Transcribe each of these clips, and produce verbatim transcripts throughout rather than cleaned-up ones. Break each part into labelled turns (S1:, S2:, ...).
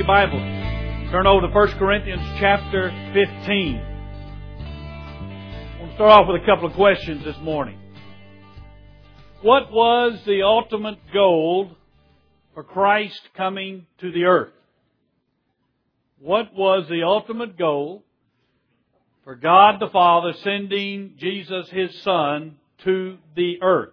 S1: your Bible, turn over to First Corinthians chapter fifteen. I want to start off with a couple of questions this morning. What was the ultimate goal for Christ coming to the earth? What was the ultimate goal for God the Father sending Jesus, His Son, to the earth?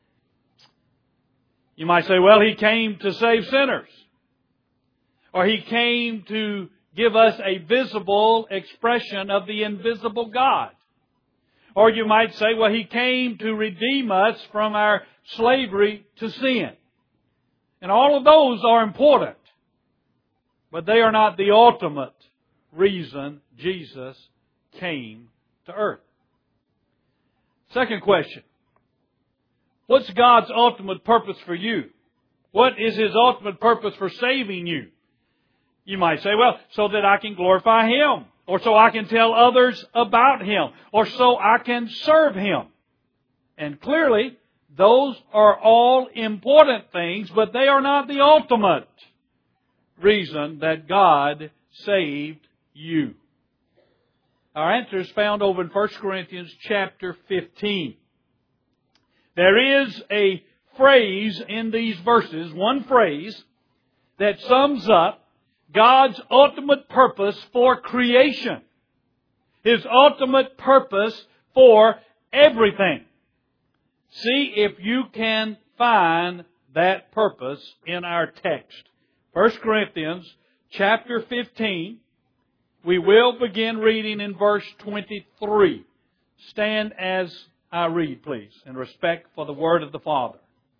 S1: You might say, well, He came to save sinners. Or He came to give us a visible expression of the invisible God. Or you might say, well, He came to redeem us from our slavery to sin. And all of those are important. But they are not the ultimate reason Jesus came to earth. Second question. What's God's ultimate purpose for you? What is His ultimate purpose for saving you? You might say, well, so that I can glorify Him. Or so I can tell others about Him. Or so I can serve Him. And clearly, those are all important things, but they are not the ultimate reason that God saved you. Our answer is found over in First Corinthians chapter fifteen. There is a phrase in these verses, one phrase, that sums up God's ultimate purpose for creation. His ultimate purpose for everything. See if you can find that purpose in our text. First Corinthians chapter fifteen. We will begin reading in verse twenty-three. Stand as I read, please, in respect for the word of the Father.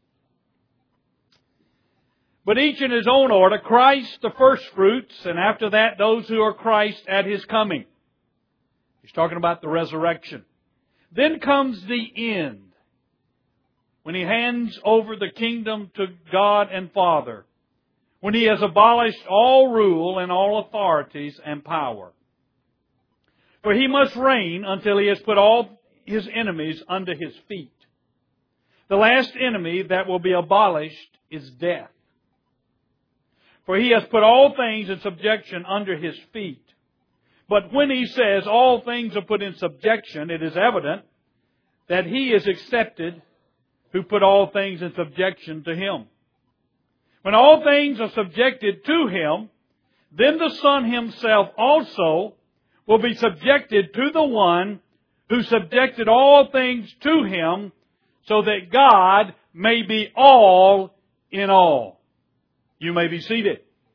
S1: But each in his own order, Christ the firstfruits, and after that those who are Christ at His coming. He's talking about the resurrection. Then comes the end, when He hands over the kingdom to God and Father, when He has abolished all rule and all authorities and power. For He must reign until He has put all His enemies under His feet. The last enemy that will be abolished is death. For He has put all things in subjection under His feet. But when He says all things are put in subjection, it is evident that He is accepted who put all things in subjection to Him. When all things are subjected to Him, then the Son Himself also will be subjected to the one who subjected all things to Him, so that God may be all in all. You may be seated.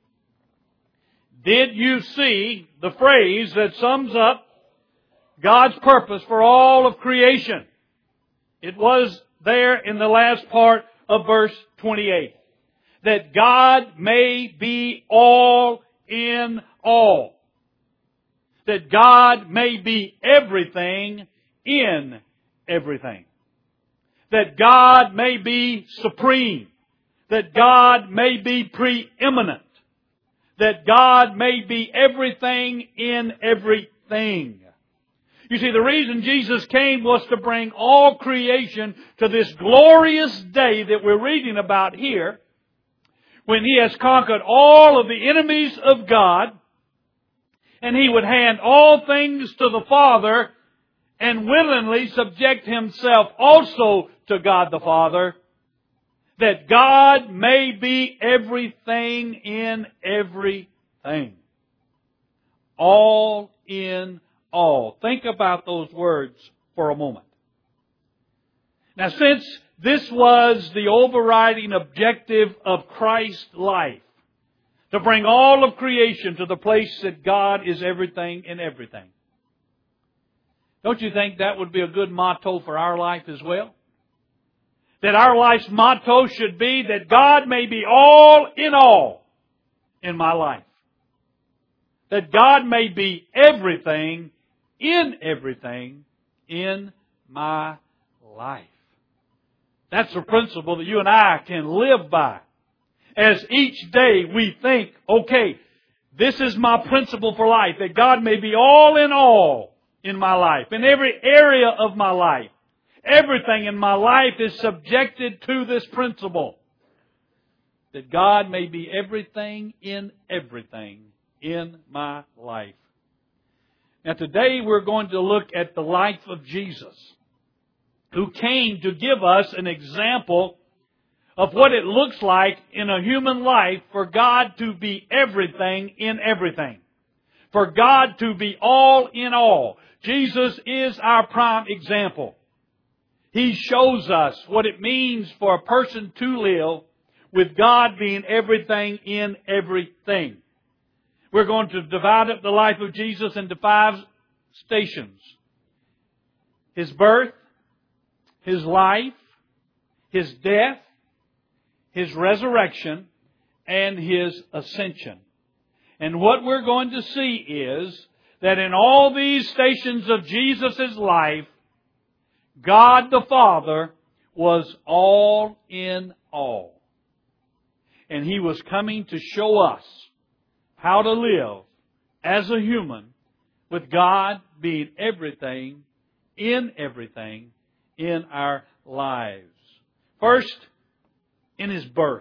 S1: Did you see the phrase that sums up God's purpose for all of creation? It was there in the last part of verse twenty-eight. That God may be all in all. That God may be everything in everything. That God may be supreme. That God may be preeminent. That God may be everything in everything. You see, the reason Jesus came was to bring all creation to this glorious day that we're reading about here, when He has conquered all of the enemies of God, and He would hand all things to the Father and willingly subject Himself also to God the Father, that God may be everything in everything. All in all. Think about those words for a moment. Now, since this was the overriding objective of Christ's life, to bring all of creation to the place that God is everything in everything, don't you think that would be a good motto for our life as well? That our life's motto should be that God may be all in all in my life. That God may be everything in everything in my life. That's a principle that you and I can live by. As each day we think, okay, this is my principle for life. That God may be all in all in my life. In every area of my life. Everything in my life is subjected to this principle. that God may be everything in everything in my life. Now today we're going to look at the life of Jesus, who came to give us an example of what it looks like in a human life for God to be everything in everything. For God to be all in all. Jesus is our prime example. He shows us what it means for a person to live with God being everything in everything. We're going to divide up the life of Jesus into five stations. His birth, His life, His death, His resurrection, and His ascension. And what we're going to see is that in all these stations of Jesus' life, God the Father was all in all. And He was coming to show us how to live as a human with God being everything in everything in our lives. First, in His birth.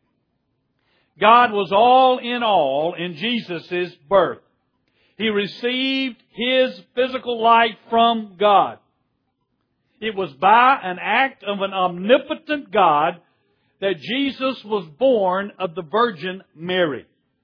S1: God was all in all in Jesus' birth. He received His physical life from God. It was by an act of an omnipotent God that Jesus was born of the Virgin Mary.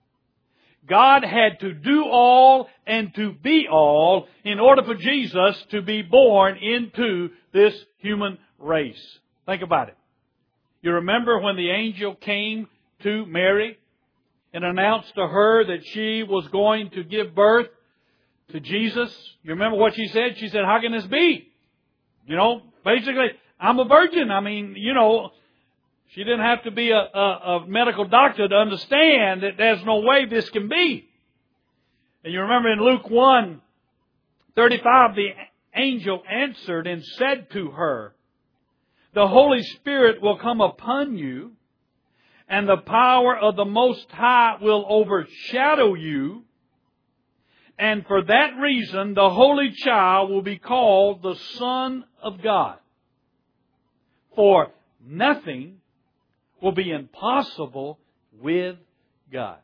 S1: God had to do all and to be all in order for Jesus to be born into this human race. Think about it. You remember when the angel came to Mary and announced to her that she was going to give birth to Jesus? You remember what she said? She said, how can this be? You know, basically, I'm a virgin. I mean, you know, she didn't have to be a, a, a medical doctor to understand that there's no way this can be. And you remember in Luke one thirty-five, the angel answered and said to her, the Holy Spirit will come upon you, and the power of the Most High will overshadow you. And for that reason, the Holy Child will be called the Son of God. For nothing will be impossible with God.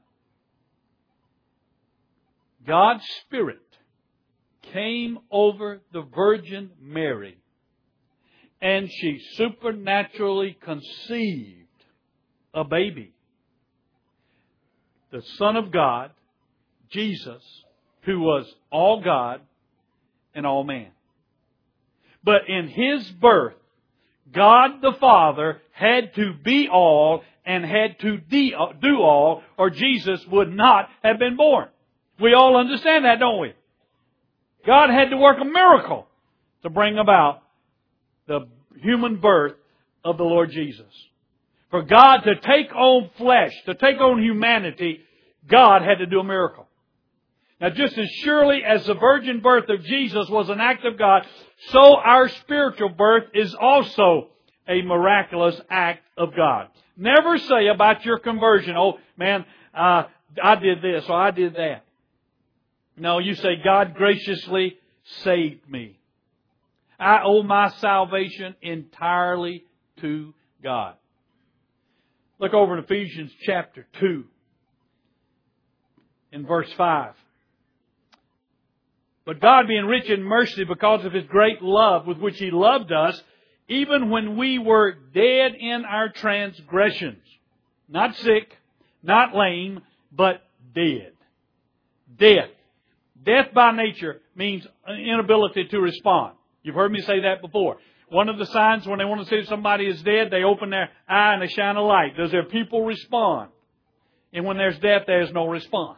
S1: God's Spirit came over the Virgin Mary, and she supernaturally conceived a baby. The Son of God, Jesus, who was all God and all man. But in His birth, God the Father had to be all and had to do all, or Jesus would not have been born. We all understand that, don't we? God had to work a miracle to bring about the human birth of the Lord Jesus. For God to take on flesh, to take on humanity, God had to do a miracle. Now, just as surely as the virgin birth of Jesus was an act of God, so our spiritual birth is also a miraculous act of God. Never say about your conversion, oh, man, uh, I did this or I did that. No, you say, God graciously saved me. I owe my salvation entirely to God. Look over in Ephesians chapter two, in verse five. But God, being rich in mercy because of His great love with which He loved us, even when we were dead in our transgressions. Not sick, not lame, but dead. Death. Death by nature means an inability to respond. You've heard me say that before. One of the signs when they want to say somebody is dead, they open their eye and they shine a light. Does their pupil respond? And when there's death, there's no response.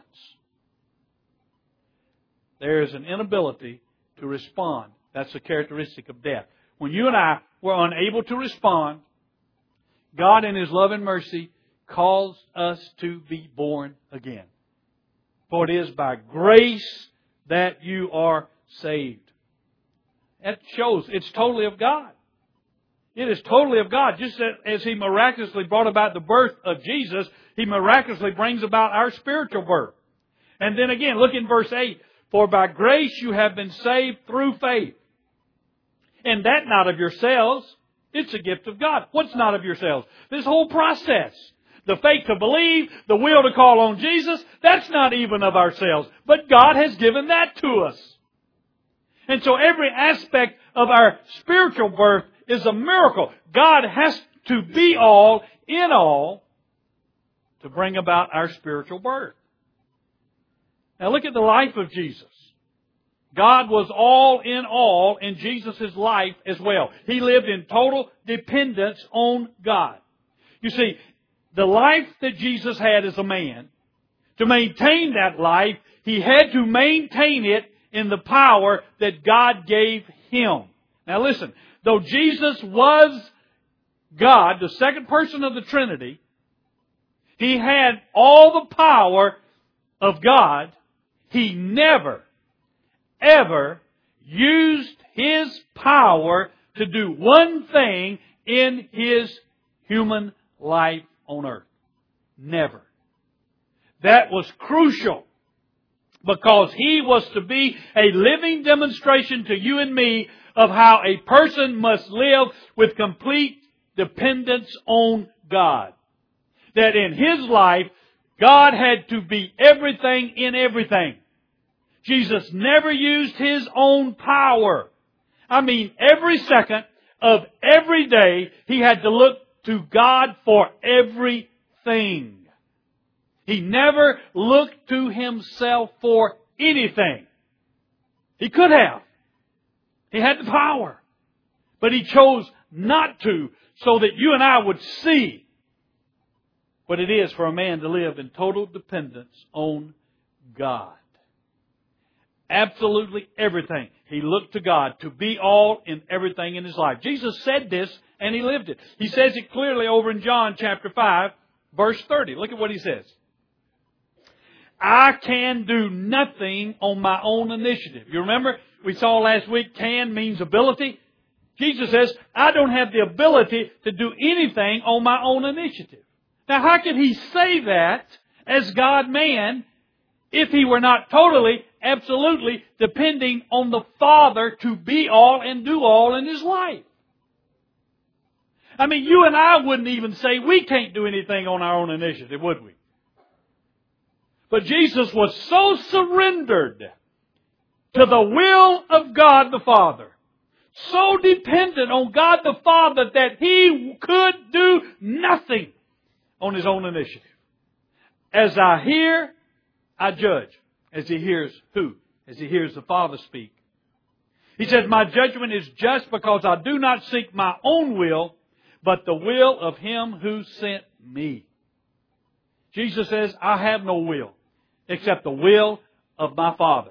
S1: There is an inability to respond. That's a characteristic of death. When you and I were unable to respond, God in His love and mercy caused us to be born again. For it is by grace that you are saved. That shows it's totally of God. It is totally of God. Just as He miraculously brought about the birth of Jesus, He miraculously brings about our spiritual birth. And then again, look in verse eight. For by grace you have been saved through faith. And that not of yourselves. It's a gift of God. What's not of yourselves? This whole process. the faith to believe, the will to call on Jesus, that's not even of ourselves. But God has given that to us. And so every aspect of our spiritual birth is a miracle. God has to be all in all to bring about our spiritual birth. Now look at the life of Jesus. God was all in all in Jesus' life as well. He lived in total dependence on God. You see, the life that Jesus had as a man, to maintain that life, He had to maintain it in the power that God gave Him. Now listen, though Jesus was God, the second person of the Trinity, He had all the power of God. He never, ever used His power to do one thing in His human life on earth. Never. That was crucial because He was to be a living demonstration to you and me of how a person must live with complete dependence on God. That in His life, God had to be everything in everything. Jesus never used His own power. I mean, every second of every day, He had to look to God for everything. He never looked to Himself for anything. He could have. He had the power. But He chose not to, so that you and I would see what it is for a man to live in total dependence on God. Absolutely everything. He looked to God to be all in everything in His life. Jesus said this and He lived it. He says it clearly over in John chapter five, verse thirty. Look at what He says. I can do nothing on my own initiative. You remember we saw last week can means ability. Jesus says, I don't have the ability to do anything on my own initiative. Now how could He say that as God-man if He were not totally, absolutely depending on the Father to be all and do all in His life? I mean, you and I wouldn't even say we can't do anything on our own initiative, would we? But Jesus was so surrendered to the will of God the Father, so dependent on God the Father that He could do nothing on His own initiative. As I hear, I judge. As He hears who? As He hears the Father speak. He says, my judgment is just because I do not seek my own will, but the will of Him who sent me. Jesus says, I have no will except the will of my Father.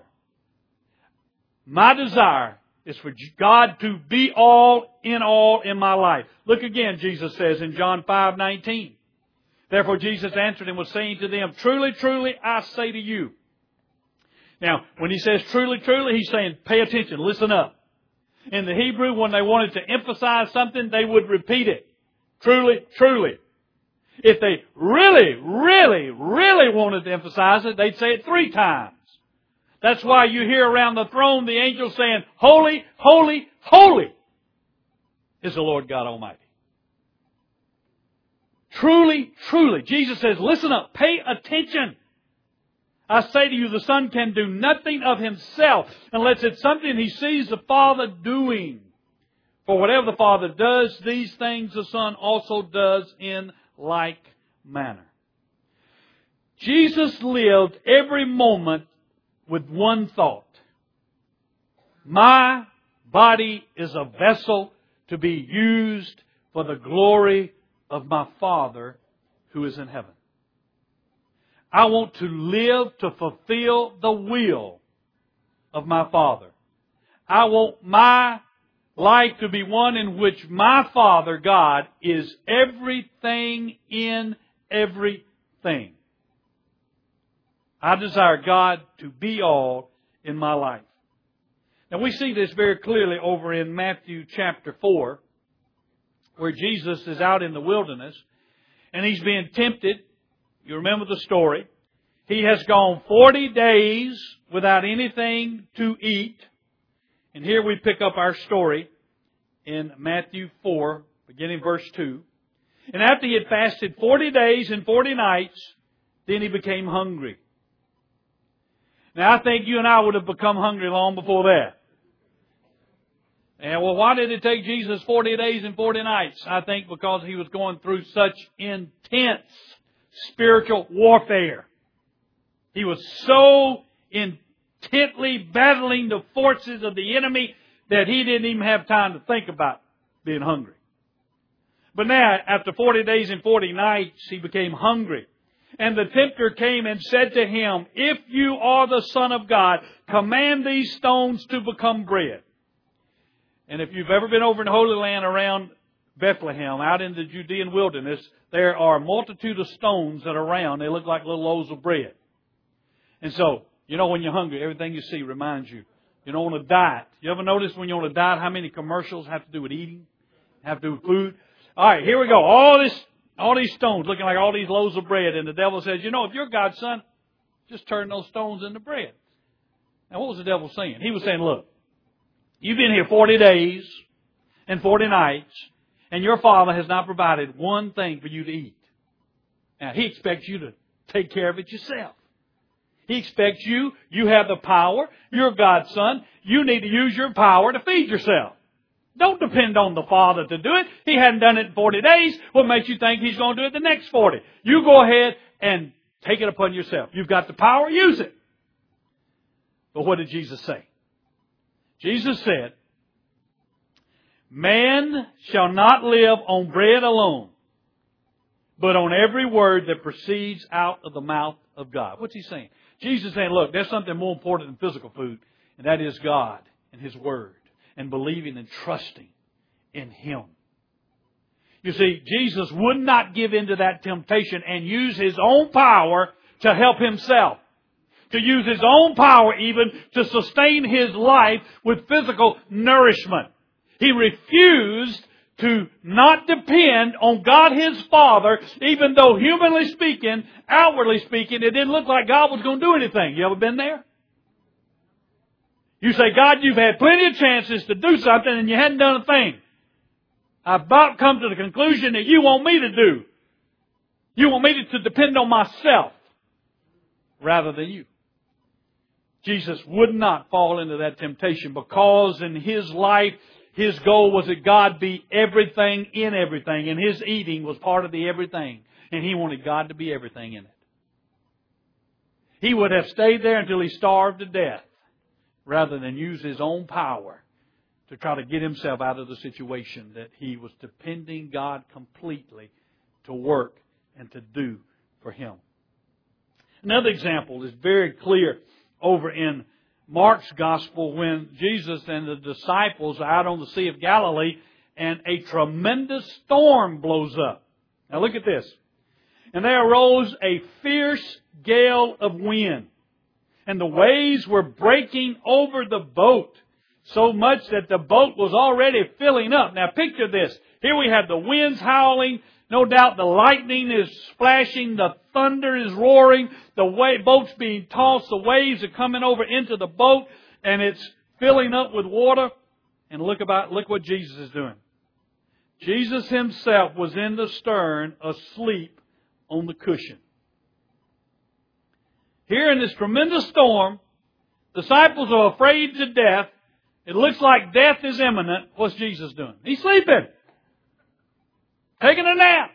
S1: My desire is for God to be all in all in my life. Look again, Jesus says in John five nineteen. Therefore Jesus answered and was saying to them, truly, truly, I say to you. Now, when He says truly, truly, He's saying, pay attention, listen up. In the Hebrew, when they wanted to emphasize something, they would repeat it. Truly, truly. If they really, really, really wanted to emphasize it, they'd say it three times. That's why you hear around the throne the angels saying, holy, holy, holy is the Lord God Almighty. Truly, truly. Jesus says, listen up, pay attention. I say to you, the Son can do nothing of Himself unless it's something He sees the Father doing. For whatever the Father does, these things the Son also does in like manner. Jesus lived every moment with one thought. My body is a vessel to be used for the glory of my Father who is in heaven. I want to live to fulfill the will of my Father. I want my life to be one in which my Father, God, is everything in everything. I desire God to be all in my life. Now we see this very clearly over in Matthew chapter four, where Jesus is out in the wilderness and He's being tempted. You remember the story. He has gone forty days without anything to eat. And here we pick up our story in Matthew four, beginning verse two. And after he had fasted forty days and forty nights, then he became hungry. Now, I think you and I would have become hungry long before that. And well, why did it take Jesus forty days and forty nights? I think because he was going through such intense spiritual warfare. He was so intently battling the forces of the enemy that he didn't even have time to think about being hungry. But now, after forty days and forty nights, he became hungry. And the tempter came and said to him, "If you are the Son of God, command these stones to become bread." And if you've ever been over in the Holy Land around Bethlehem, out in the Judean wilderness, there are a multitude of stones that are around. They look like little loaves of bread. And so, you know, when you're hungry, everything you see reminds you. You're on a diet. You ever notice when you're on a diet how many commercials have to do with eating? Have to do with food? All right, here we go. All this, all these stones looking like all these loaves of bread. And the devil says, you know, if you're God's son, just turn those stones into bread. Now, what was the devil saying? He was saying, look, you've been here forty days and forty nights, and your Father has not provided one thing for you to eat. Now, He expects you to take care of it yourself. He expects you, you have the power, you're God's son, you need to use your power to feed yourself. Don't depend on the Father to do it. He hadn't done it in forty days. What makes you think He's going to do it the next forty? You go ahead and take it upon yourself. You've got the power, use it. But what did Jesus say? Jesus said, "Man shall not live on bread alone, but on every word that proceeds out of the mouth of God." What's He saying? Jesus is saying, look, there's something more important than physical food, and that is God and His Word, and believing and trusting in Him. You see, Jesus would not give in to that temptation and use His own power to help Himself. To use His own power even to sustain His life with physical nourishment. He refused to not depend on God His Father, even though humanly speaking, outwardly speaking, it didn't look like God was going to do anything. You ever been there? You say, God, you've had plenty of chances to do something and you hadn't done a thing. I've about come to the conclusion that you want me to do. You want me to depend on myself rather than you. Jesus would not fall into that temptation because in His life, His goal was that God be everything in everything. And His eating was part of the everything. And He wanted God to be everything in it. He would have stayed there until He starved to death rather than use His own power to try to get Himself out of the situation that He was depending God completely to work and to do for Him. Another example is very clear over in Mark's Gospel when Jesus and the disciples are out on the Sea of Galilee and a tremendous storm blows up. Now look at this. "And there arose a fierce gale of wind, and the waves were breaking over the boat, so much that the boat was already filling up." Now picture this. Here we have the winds howling. No doubt the lightning is flashing. The thunder is roaring. The wa- boat's being tossed. The waves are coming over into the boat. And it's filling up with water. And look about, look what Jesus is doing. Jesus Himself was in the stern, asleep on the cushion. Here in this tremendous storm, disciples are afraid to death. It looks like death is imminent. What's Jesus doing? He's sleeping. Taking a nap.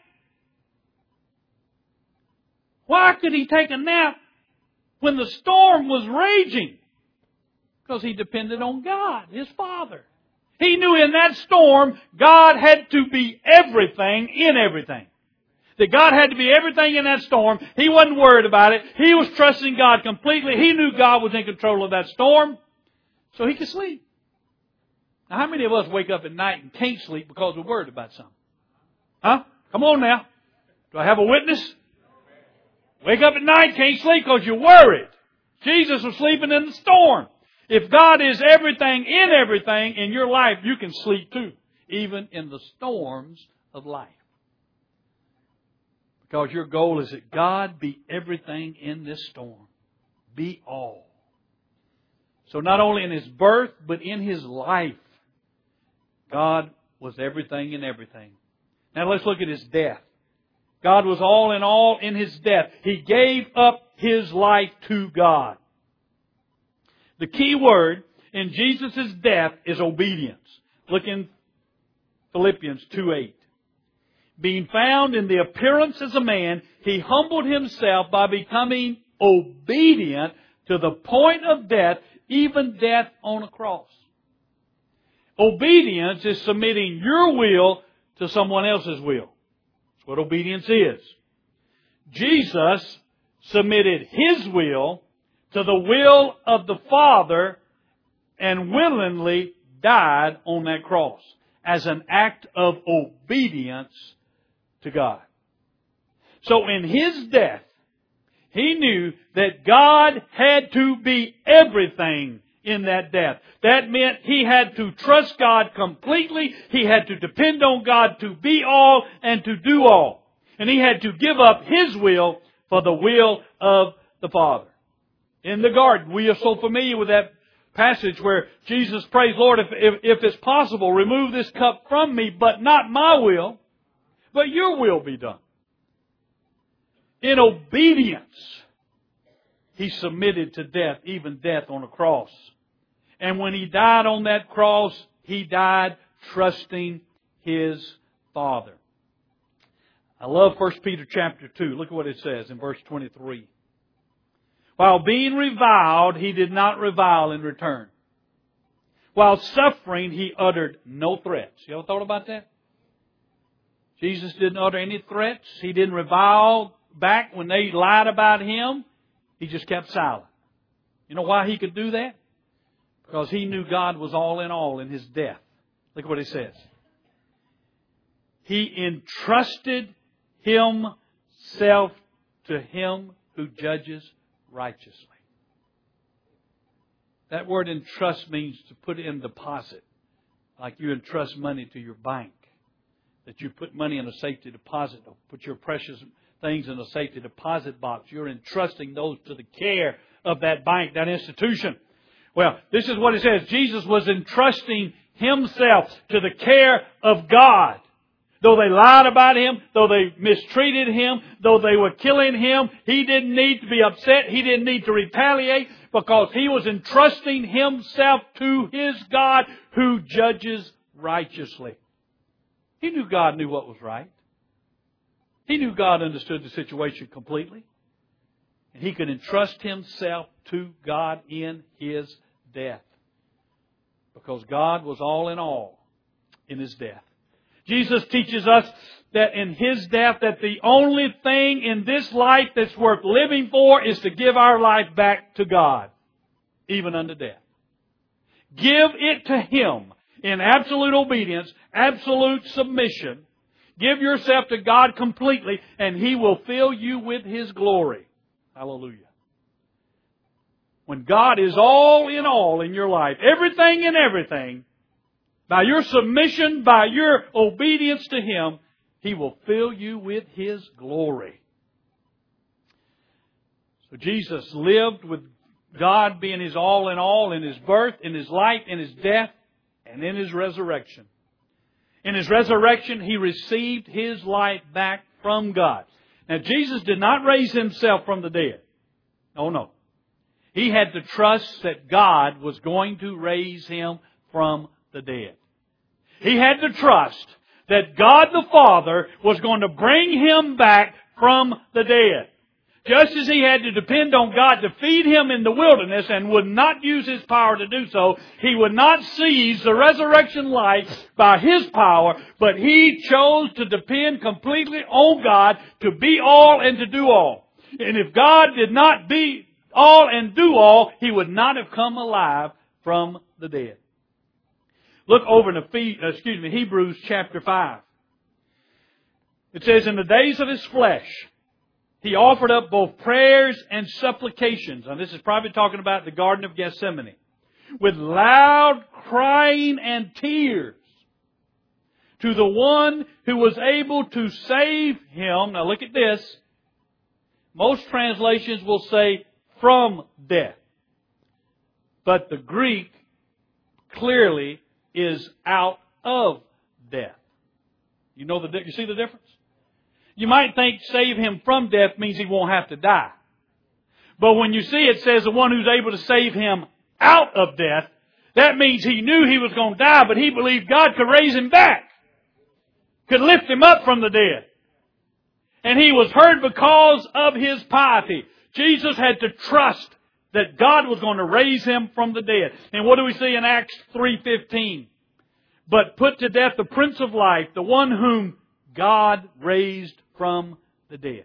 S1: Why could He take a nap when the storm was raging? Because He depended on God, His Father. He knew in that storm, God had to be everything in everything. That God had to be everything in that storm. He wasn't worried about it. He was trusting God completely. He knew God was in control of that storm. So He could sleep. Now, how many of us wake up at night and can't sleep because we're worried about something? Huh? Come on now. Do I have a witness? Wake up at night, can't sleep because you're worried. Jesus was sleeping in the storm. If God is everything in everything in your life, you can sleep too, even in the storms of life. Because your goal is that God be everything in this storm. Be all. So not only in His birth, but in His life, God was everything in everything. Now let's look at His death. God was all in all in His death. He gave up His life to God. The key word in Jesus' death is obedience. Look in Philippians two eight. Being found in the appearance as a man, He humbled Himself by becoming obedient to the point of death, even death on a cross. Obedience is submitting your will to someone else's will. That's what obedience is. Jesus submitted His will to the will of the Father and willingly died on that cross as an act of obedience to God. So in His death, He knew that God had to be everything in that death. That meant He had to trust God completely. He had to depend on God to be all and to do all. And He had to give up His will for the will of the Father. In the garden, we are so familiar with that passage where Jesus prays, Lord, if, if, if it's possible, remove this cup from me, but not my will, but your will be done. In obedience, He submitted to death, even death on a cross. And when He died on that cross, He died trusting His Father. I love First Peter chapter two. Look at what it says in verse twenty-three. While being reviled, He did not revile in return. While suffering, He uttered no threats. You ever thought about that? Jesus didn't utter any threats. He didn't revile back when they lied about Him. He just kept silent. You know why He could do that? Because He knew God was all in all in His death. Look at what it says. He entrusted Himself to Him who judges righteously. That word entrust means to put in deposit. Like you entrust money to your bank. That you put money in a safety deposit. Put your precious things in a safety deposit box. You're entrusting those to the care of that bank, that institution. Well, this is what it says. Jesus was entrusting Himself to the care of God. Though they lied about Him, though they mistreated Him, though they were killing Him, He didn't need to be upset. He didn't need to retaliate because He was entrusting Himself to His God who judges righteously. He knew God knew what was right. He knew God understood the situation completely. And He could entrust Himself to God in His death. Because God was all in all in His death. Jesus teaches us that in His death that the only thing in this life that's worth living for is to give our life back to God, even unto death. Give it to Him in absolute obedience, absolute submission. Give yourself to God completely and He will fill you with His glory. Hallelujah. When God is all in all in your life, everything in everything, by your submission, by your obedience to Him, He will fill you with His glory. So Jesus lived with God being His all in all in His birth, in His life, in His death, and in His resurrection. In His resurrection, He received His life back from God. Now, Jesus did not raise Himself from the dead. Oh, no. He had to trust that God was going to raise Him from the dead. He had to trust that God the Father was going to bring Him back from the dead. Just as He had to depend on God to feed Him in the wilderness and would not use His power to do so, He would not seize the resurrection life by His power, but He chose to depend completely on God to be all and to do all. And if God did not be all and do all, He would not have come alive from the dead. Look over in excuse me, Hebrews chapter five. It says, in the days of His flesh, He offered up both prayers and supplications. Now this is probably talking about the Garden of Gethsemane. With loud crying and tears to the one who was able to save Him. Now look at this. Most translations will say from death. But the Greek clearly is out of death. You know the, you see the difference? You might think save him from death means he won't have to die. But when you see it says the one who's able to save him out of death, that means he knew he was going to die, but he believed God could raise him back. Could lift him up from the dead. And he was heard because of his piety. Jesus had to trust that God was going to raise him from the dead. And what do we see in Acts three fifteen? But put to death the Prince of Life, the one whom God raised from the dead.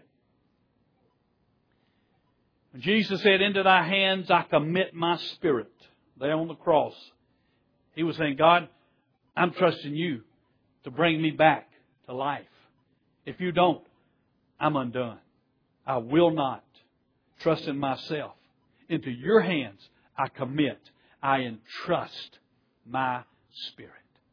S1: When Jesus said, into thy hands I commit my spirit, there on the cross, He was saying, God, I'm trusting you to bring me back to life. If you don't, I'm undone. I will not trust in myself. Into your hands I commit, I entrust my spirit.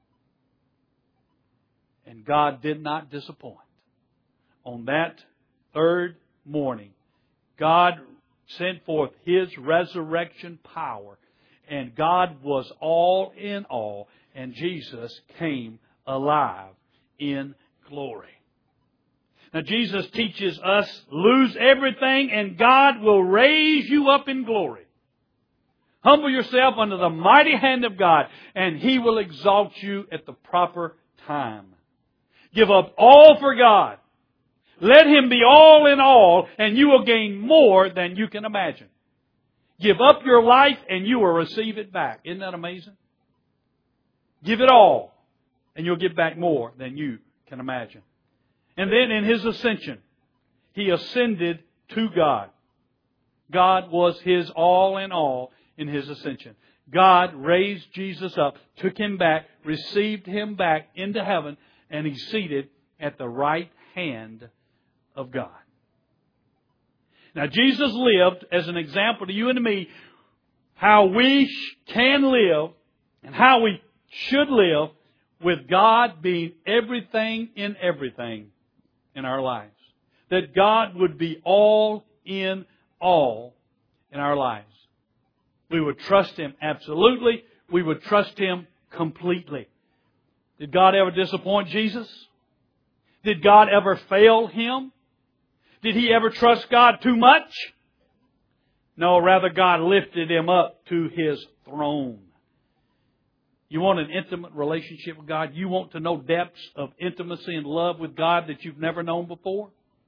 S1: And God did not disappoint. On that third morning, God sent forth His resurrection power. And God was all in all. And Jesus came alive in glory. Now Jesus teaches us, lose everything and God will raise you up in glory. Humble yourself under the mighty hand of God and He will exalt you at the proper time. Give up all for God. Let Him be all in all and you will gain more than you can imagine. Give up your life and you will receive it back. Isn't that amazing? Give it all and you'll get back more than you can imagine. And then in His ascension, He ascended to God. God was His all in all in His ascension. God raised Jesus up, took Him back, received Him back into heaven, and He's seated at the right hand of God. Now Jesus lived as an example to you and to me how we can live and how we should live with God being everything in everything in our lives. That God would be all in all in our lives. We would trust Him absolutely. We would trust Him completely. Did God ever disappoint Jesus? Did God ever fail Him? Did He ever trust God too much? No, rather God lifted Him up to His throne. You want an intimate relationship with God? You want to know depths of intimacy and love with God that you've never known before?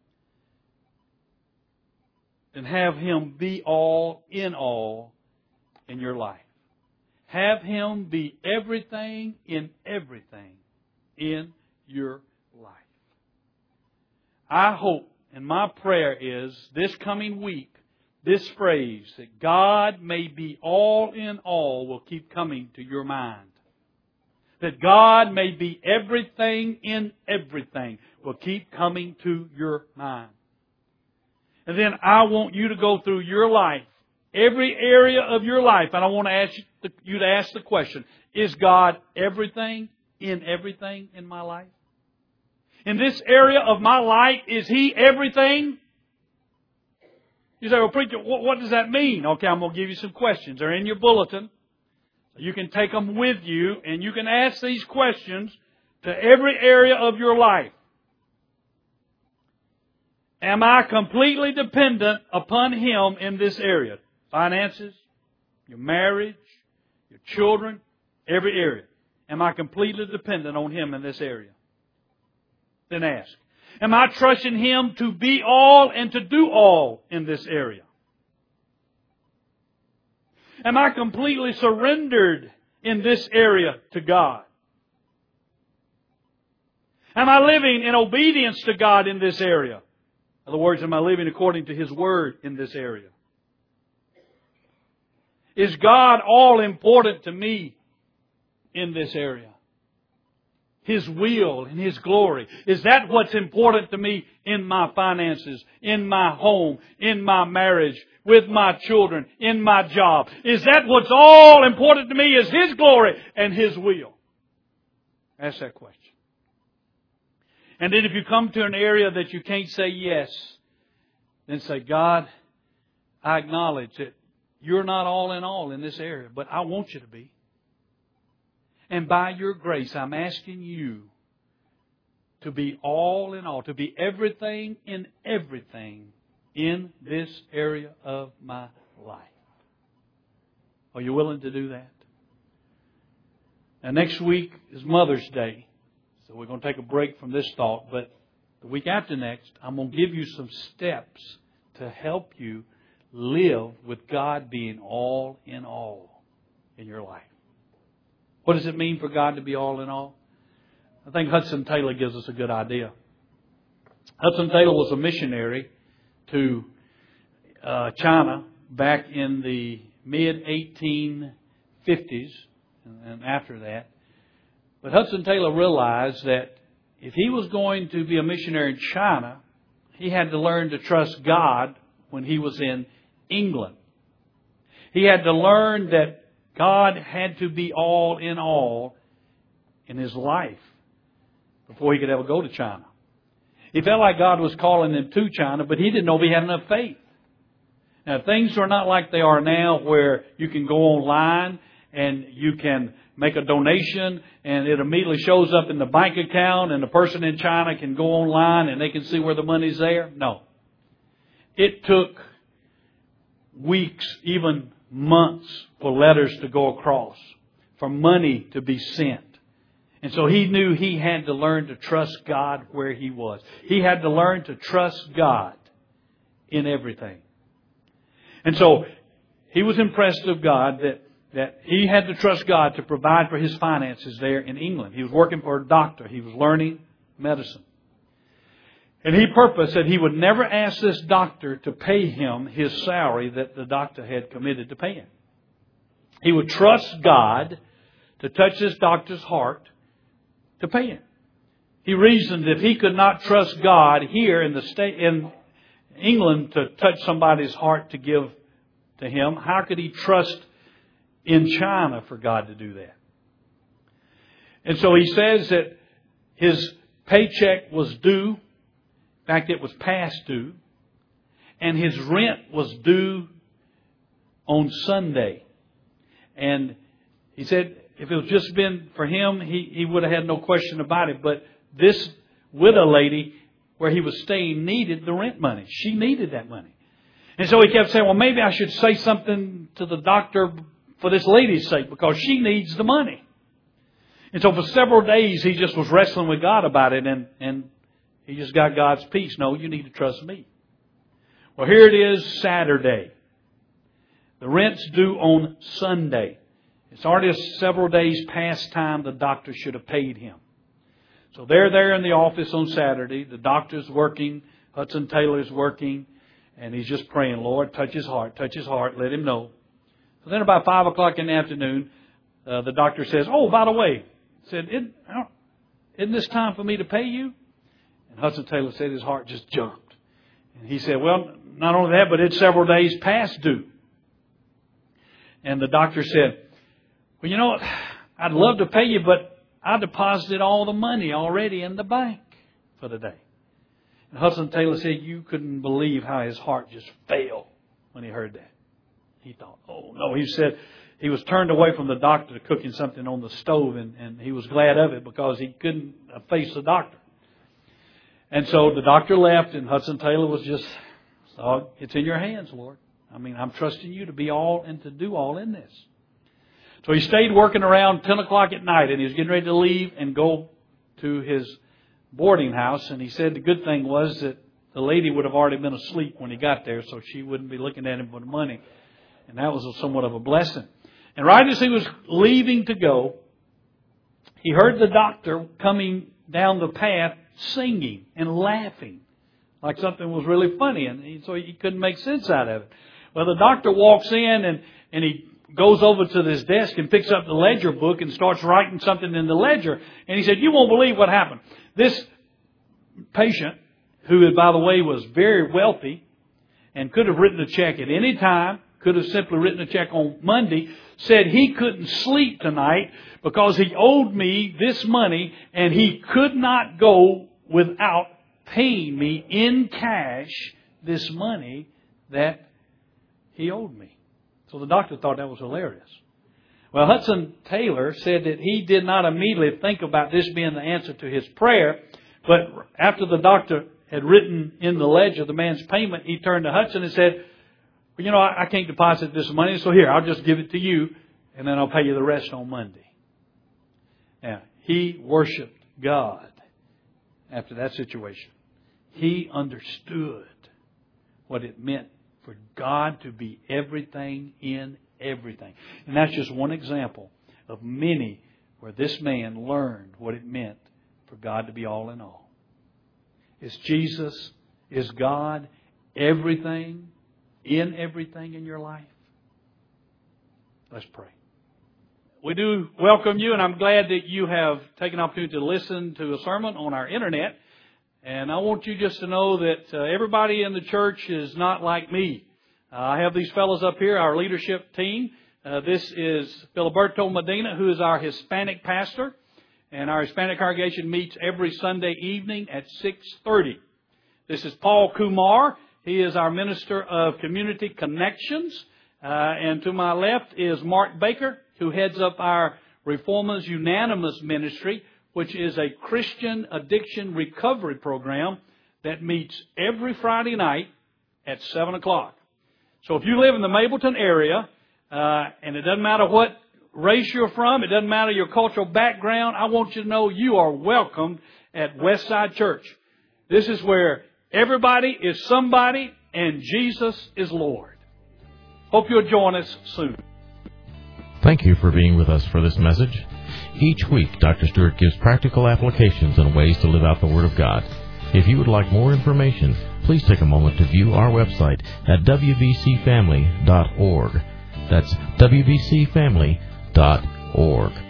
S1: Then have Him be all in all in your life. Have Him be everything in everything in your life. I hope, and my prayer is, this coming week, this phrase, that God may be all in all, will keep coming to your mind. That God may be everything in everything will keep coming to your mind. And then I want you to go through your life, every area of your life, and I want to ask you to ask the question, is God everything in everything in my life? In this area of my life, is He everything? You say, well, preacher, what, what does that mean? Okay, I'm going to give you some questions. They're in your bulletin. You can take them with you and you can ask these questions to every area of your life. Am I completely dependent upon Him in this area? Finances, your marriage, your children, every area. Am I completely dependent on Him in this area? Then ask. Am I trusting Him to be all and to do all in this area? Am I completely surrendered in this area to God? Am I living in obedience to God in this area? In other words, am I living according to His Word in this area? Is God all important to me in this area? His will and His glory. Is that what's important to me in my finances, in my home, in my marriage, with my children, in my job? Is that what's all important to me? Is His glory and His will? Ask that question. And then if you come to an area that you can't say yes, then say, God, I acknowledge that You're not all in all in this area, but I want You to be. And by Your grace, I'm asking You to be all in all, to be everything in everything in this area of my life. Are you willing to do that? Now, next week is Mother's Day, so we're going to take a break from this thought, but the week after next, I'm going to give you some steps to help you live with God being all in all in your life. What does it mean for God to be all in all? I think Hudson Taylor gives us a good idea. Hudson Taylor was a missionary to uh, China back in the mid eighteen fifties and after that. But Hudson Taylor realized that if he was going to be a missionary in China, he had to learn to trust God when he was in England. He had to learn that God had to be all in all in his life before he could ever go to China. He felt like God was calling him to China, but he didn't know if he had enough faith. Now, things are not like they are now where you can go online and you can make a donation and it immediately shows up in the bank account and the person in China can go online and they can see where the money's there. No. It took weeks, even months, for letters to go across, for money to be sent. And so he knew he had to learn to trust God where he was. He had to learn to trust God in everything. And so he was impressed of God that, that he had to trust God to provide for his finances there in England. He was working for a doctor. He was learning medicine. And he purposed that he would never ask this doctor to pay him his salary that the doctor had committed to pay him. He would trust God to touch this doctor's heart to pay him. He reasoned if he could not trust God here in the state in England to touch somebody's heart to give to him, how could he trust in China for God to do that? And so he says that his paycheck was due. In fact, it was past due. And his rent was due on Sunday. And he said if it was just been for him, he, he would have had no question about it. But this widow lady where he was staying needed the rent money. She needed that money. And so he kept saying, well, maybe I should say something to the doctor for this lady's sake because she needs the money. And so for several days he just was wrestling with God about it, and, and he just got God's peace. No, you need to trust me. Well, here it is, Saturday. The rent's due on Sunday. It's already several days past time the doctor should have paid him. So they're there in the office on Saturday. The doctor's working. Hudson Taylor's working. And he's just praying, Lord, touch his heart, touch his heart, let him know. So then about five o'clock in the afternoon, uh, the doctor says, oh, by the way, said, isn't, isn't this time for me to pay you? And Hudson Taylor said his heart just jumped. And he said, well, not only that, but it's several days past due. And the doctor said, well, you know what? I'd love to pay you, but I deposited all the money already in the bank for the day. And Hudson Taylor said you couldn't believe how his heart just fell when he heard that. He thought, oh, no. He said he was turned away from the doctor cooking something on the stove, and, and he was glad of it because he couldn't face the doctor. And so the doctor left, and Hudson Taylor was just, oh, it's in your hands, Lord. I mean, I'm trusting you to be all and to do all in this. So he stayed working around ten o'clock at night, and he was getting ready to leave and go to his boarding house. And he said the good thing was that the lady would have already been asleep when he got there, so she wouldn't be looking at him for the money. And that was somewhat of a blessing. And right as he was leaving to go, he heard the doctor coming down the path singing and laughing like something was really funny. And he, so he couldn't make sense out of it. Well, the doctor walks in and, and he goes over to this desk and picks up the ledger book and starts writing something in the ledger. And he said, you won't believe what happened. This patient, who, by the way, was very wealthy and could have written a check at any time, could have simply written a check on Monday, said he couldn't sleep tonight because he owed me this money and he could not go without paying me in cash this money that he owed me. So the doctor thought that was hilarious. Well, Hudson Taylor said that he did not immediately think about this being the answer to his prayer, But after the doctor had written in the ledger the man's payment, he turned to Hudson and said, well, you know, I, I can't deposit this money, so here, I'll just give it to you, and then I'll pay you the rest on Monday. Now, he worshiped God after that situation. He understood what it meant for God to be everything in everything. And that's just one example of many where this man learned what it meant for God to be all in all. Is Jesus, is God everything in everything in your life? Let's pray. We do welcome you, and I'm glad that you have taken the opportunity to listen to a sermon on our internet. And I want you just to know that uh, everybody in the church is not like me. Uh, I have these fellows up here, our leadership team. Uh, this is Filiberto Medina, who is our Hispanic pastor. And our Hispanic congregation meets every Sunday evening at six thirty. This is Paul Kumar. He is our Minister of Community Connections. Uh, and to my left is Mark Baker, who heads up our Reformers Unanimous Ministry, which is a Christian addiction recovery program that meets every Friday night at seven o'clock. So if you live in the Mableton area, uh, and it doesn't matter what race you're from, it doesn't matter your cultural background, I want you to know you are welcome at Westside Church. This is where everybody is somebody and Jesus is Lord. Hope you'll join us soon.
S2: Thank you for being with us for this message. Each week, Doctor Stewart gives practical applications and ways to live out the Word of God. If you would like more information, please take a moment to view our website at w b c family dot org. That's w b c family dot org.